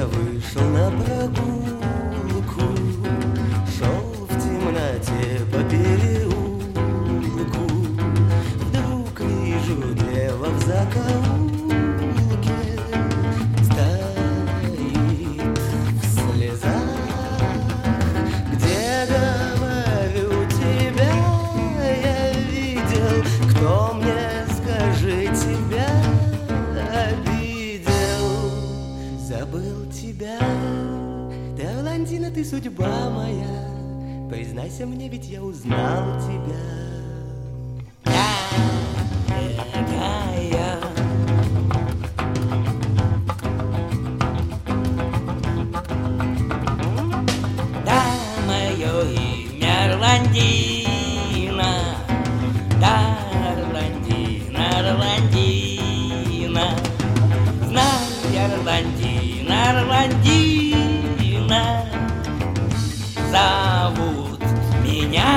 вышел на прогулку, шел в темноте по переулку. Вдруг вижу дева в закоулке, стоит в слезах. Где, говорю, тебя я видел? Кто мне, скажи, тебя обидел? Забыл тебя, ты Орландина, ты судьба моя. Признайся мне, ведь я узнал тебя. Дорогая, да, мое имя Орландина, да, Орландина, Орландина. Знай, Орландина, Орландина, зовут меня.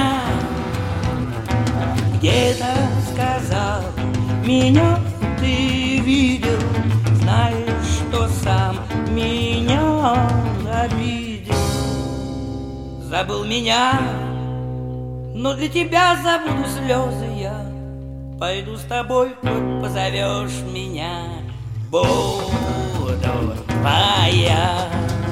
Где-то сказал, меня ты видел, знаешь, что сам меня обидел. Забыл меня, но для тебя забуду слезы я. Пойду с тобой, хоть позовешь меня, буду твоя.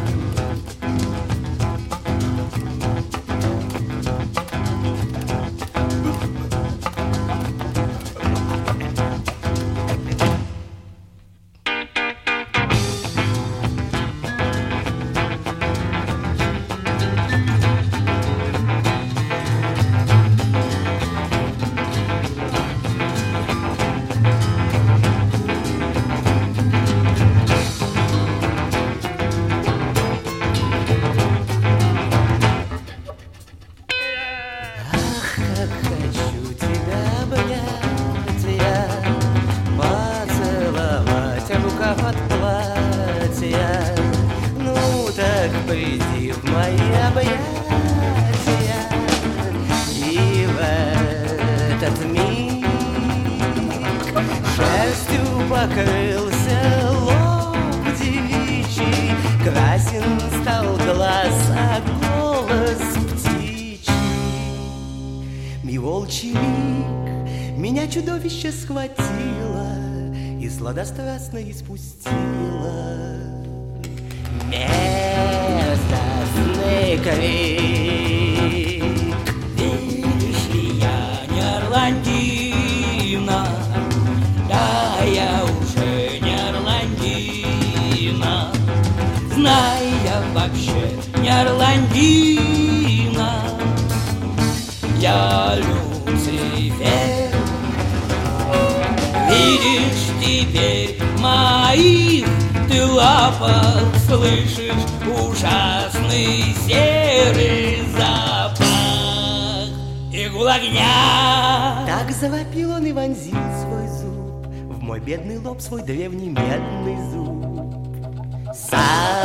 Как хочу тебя обнять я, поцеловать рукав от платья. Ну так приди в мои объятия, и в этот миг шерстью покрылся лоб девичий, красен стал глаз, а голос и волчий миг меня чудовище схватило и сладострастно испустило. Мерзостный крик. Видишь ли, я не Орландина, да, я уже не Орландина. Знай, я вообще не Орландина, я Люцифер. Видишь теперь в моих ты лапах, слышишь ужасный серый запах игл огня. Так завопил он и вонзил свой зуб в мой бедный лоб, свой древний медный зуб. Сам